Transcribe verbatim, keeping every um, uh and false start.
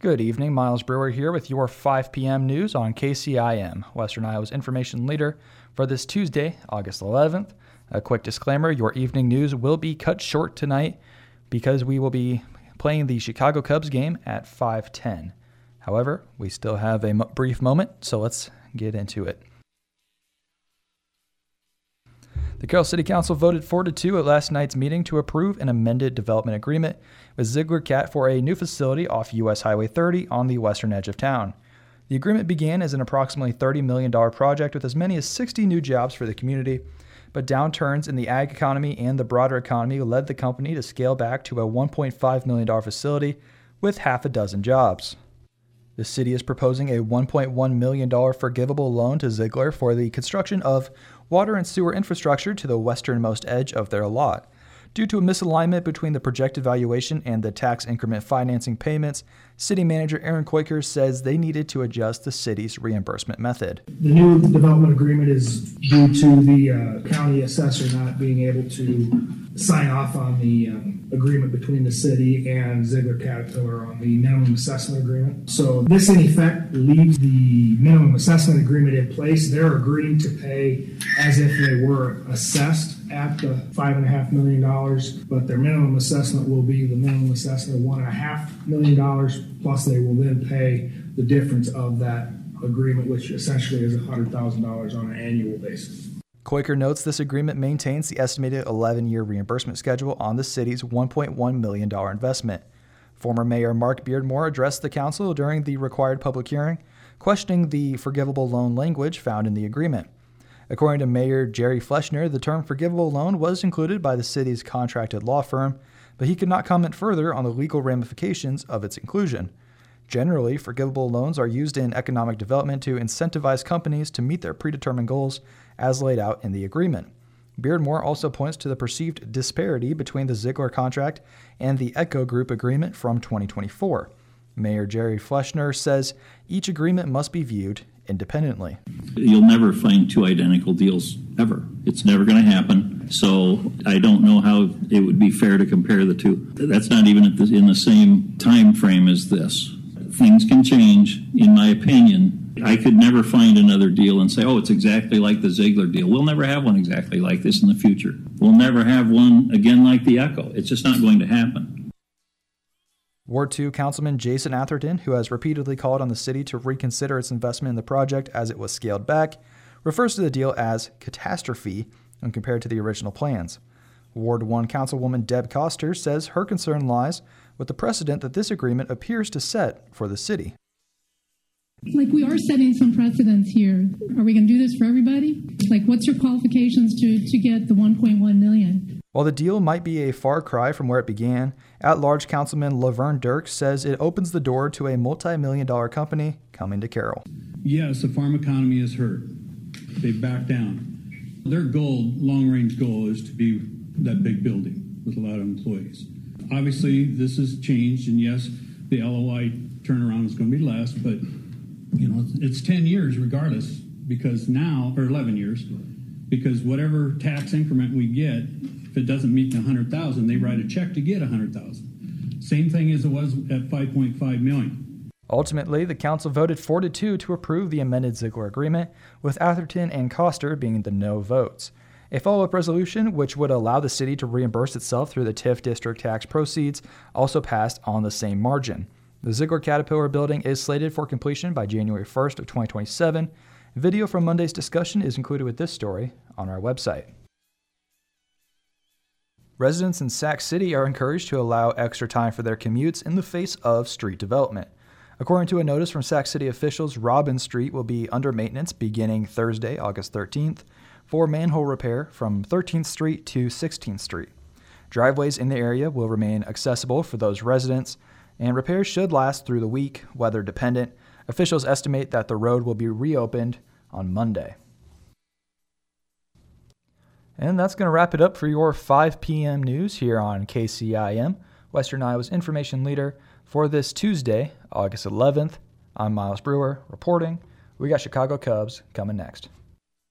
Good evening, Miles Brewer here with your five p.m. news on K C I M, Western Iowa's information leader for this Tuesday, August eleventh. A quick disclaimer, your evening news will be cut short tonight because we will be playing the Chicago Cubs game at five ten. However, we still have a m- brief moment, so let's get into it. The Carroll City Council voted four to two at last night's meeting to approve an amended development agreement with Ziegler Cat for a new facility off U S Highway thirty on the western edge of town. The agreement began as an approximately thirty million dollars project with as many as sixty new jobs for the community, but downturns in the ag economy and the broader economy led the company to scale back to a one point five million dollars facility with half a dozen jobs. The city is proposing a one point one million dollars forgivable loan to Ziegler for the construction of water and sewer infrastructure to the westernmost edge of their lot. Due to a misalignment between the projected valuation and the tax increment financing payments, City Manager Aaron Koiker says they needed to adjust the city's reimbursement method. The new development agreement is due to the uh, county assessor not being able to sign off on the um, agreement between the city and Ziegler Caterpillar on the minimum assessment agreement. So this in effect leaves the minimum assessment agreement in place. They're agreeing to pay as if they were assessed at the five and a half million dollars, but their minimum assessment will be the minimum assessment of one and a half million dollars, plus they will then pay the difference of that agreement, which essentially is one hundred thousand dollars on an annual basis. Koiker notes this agreement maintains the estimated eleven-year reimbursement schedule on the city's one point one million dollars investment. Former Mayor Mark Beardmore addressed the council during the required public hearing, questioning the forgivable loan language found in the agreement. According to Mayor Jerry Fleschner, the term forgivable loan was included by the city's contracted law firm, but he could not comment further on the legal ramifications of its inclusion. Generally, forgivable loans are used in economic development to incentivize companies to meet their predetermined goals as laid out in the agreement. Beardmore also points to the perceived disparity between the Ziegler contract and the Echo Group agreement from twenty twenty-four. Mayor Jerry Fleschner says each agreement must be viewed independently. You'll never find two identical deals ever. It's never going to happen. So I don't know how it would be fair to compare the two. That's not even at the, in the same time frame as this. Things can change, in my opinion. I could never find another deal and say, oh, it's exactly like the Ziegler deal. We'll never have one exactly like this in the future. We'll never have one again like the Echo. It's just not going to happen. Ward two Councilman Jason Atherton, who has repeatedly called on the city to reconsider its investment in the project as it was scaled back, refers to the deal as catastrophe when compared to the original plans. Ward one Councilwoman Deb Koster says her concern lies with the precedent that this agreement appears to set for the city. Like, we are setting some precedents here. Are we going to do this for everybody? Like, what's your qualifications to, to get the one point one million? While the deal might be a far cry from where it began, at-large Councilman Laverne Dirk says it opens the door to a multi-million dollar company coming to Carroll. Yes, the farm economy is hurt. They back down. Their goal, long-range goal, is to be that big building with a lot of employees. Obviously, this has changed, and yes, the L O I turnaround is going to be less, but you know, it's ten years regardless, because now, or eleven years, because whatever tax increment we get, if it doesn't meet the one hundred thousand, they write a check to get one hundred thousand. Same thing as it was at five point five million. Ultimately, the council voted four to two to approve the amended Ziegler agreement, with Atherton and Koster being the no votes. A follow-up resolution, which would allow the city to reimburse itself through the T I F district tax proceeds, also passed on the same margin. The Ziegler Caterpillar building is slated for completion by January first of twenty twenty-seven. Video from Monday's discussion is included with this story on our website. Residents in Sac City are encouraged to allow extra time for their commutes in the face of street development. According to a notice from Sac City officials, Robin Street will be under maintenance beginning Thursday, August thirteenth, for manhole repair from thirteenth Street to sixteenth Street. Driveways in the area will remain accessible for those residents, and repairs should last through the week, weather dependent. Officials estimate that the road will be reopened on Monday. And that's going to wrap it up for your five p.m. news here on K C I M, Western Iowa's information leader for this Tuesday, August eleventh. I'm Miles Brewer reporting. We got Chicago Cubs coming next.